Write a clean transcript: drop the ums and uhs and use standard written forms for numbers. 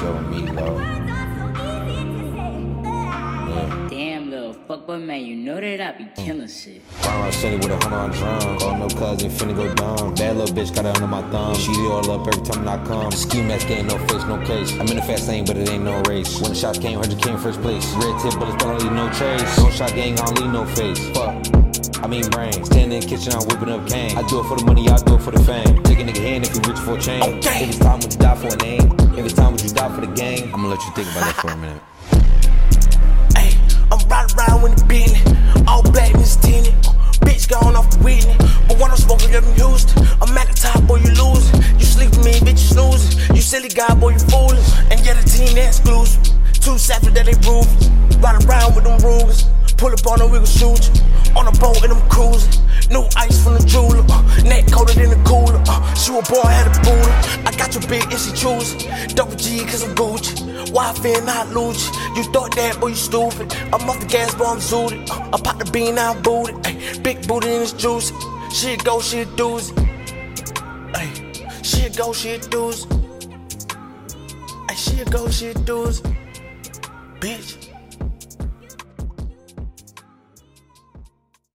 show me love. Yeah. Damn, little fuckboy man, you know that I be killing shit. Round city with 100 on drum. Call no cousin, finna go dumb. Bad little bitch got it under my thumb. She do all up every time I come. Ski mask ain't no face, no case. I'm in the fast lane, but it ain't no race. When the shots came, 100 came first place. Red tip bullets, don't leave no trace. No shot gang, I don't leave no face. Fuck. I mean brain. Standing in the kitchen, I'm whipping up cane. I do it for the money, I do it for the fame. Take a nigga hand if you reach for a chain. Okay. Every time would you die for a name? Every time would you die for the game? I'm gonna let you think about that for a minute. Ay, I'm riding around with the Bentley, all black and it's tinted. Bitch gone off the Whitney, but when I'm smoking up in Houston, I'm at the top, boy, you losing. You sleeping me, bitch, you snoozing. You silly guy, boy, you fooling. And yeah, the team that's exclusive. Two savage that they prove. Ride around with them Rugers. Pull up on them, we gon' shoot you. On a boat and I'm cruising. New ice from the jeweler. Neck colder than the cooler. She was born, had a booty. I got your bitch and she choosing. Double G cause I'm Gucci. Why I fear not lose you? You thought that, boy, you stupid. I'm off the gas, boy, I'm zooted. I pop the bean, now I'm booted. Ay, big booty and it's juicy. She a go, she a doozy. Ay, she a go, she a doozy. Ay, she a go, she a doozy. Bitch.